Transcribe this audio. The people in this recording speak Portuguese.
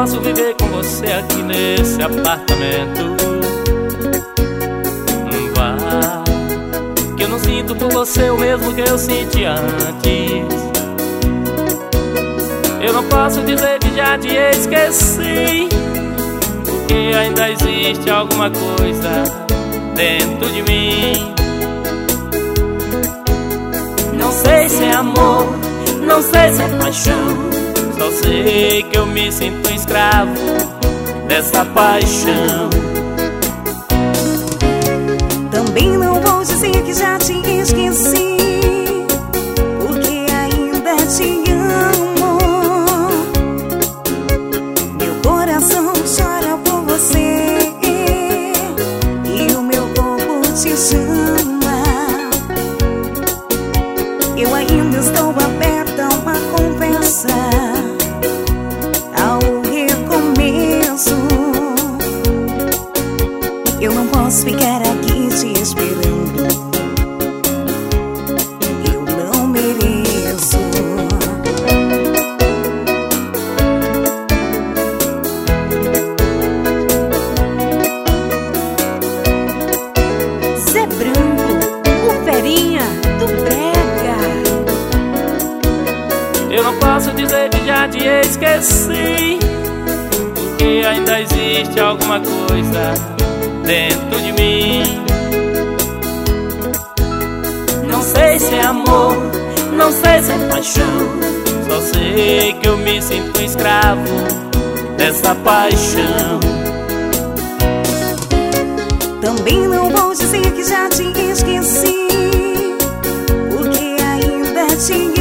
posso viver com você aqui nesse apartamento. Vá, que eu não sinto por você o mesmo que eu senti antes. Eu não posso dizer que já te esqueci, porque ainda existe alguma coisa dentro de mim. Não sei se é amor, não sei se é paixão, só sei que eu me sinto escravo dessa paixão. Também não vou dizer que já te esqueci, porque ainda te amo. Meu coração chora por você e o meu corpo te chama. Eu ainda estou aberta a uma conversa, ao recomeço. Eu não posso ficar aqui te esperando, eu não mereço. Zé Branco, o ferinha do brega. Eu não posso dizer que já te esqueci, porque ainda existe alguma coisa dentro de mim. Não sei se é amor, não sei se é paixão, só sei que eu me sinto escravo dessa paixão. Também não vou dizer que já te esqueci, porque ainda te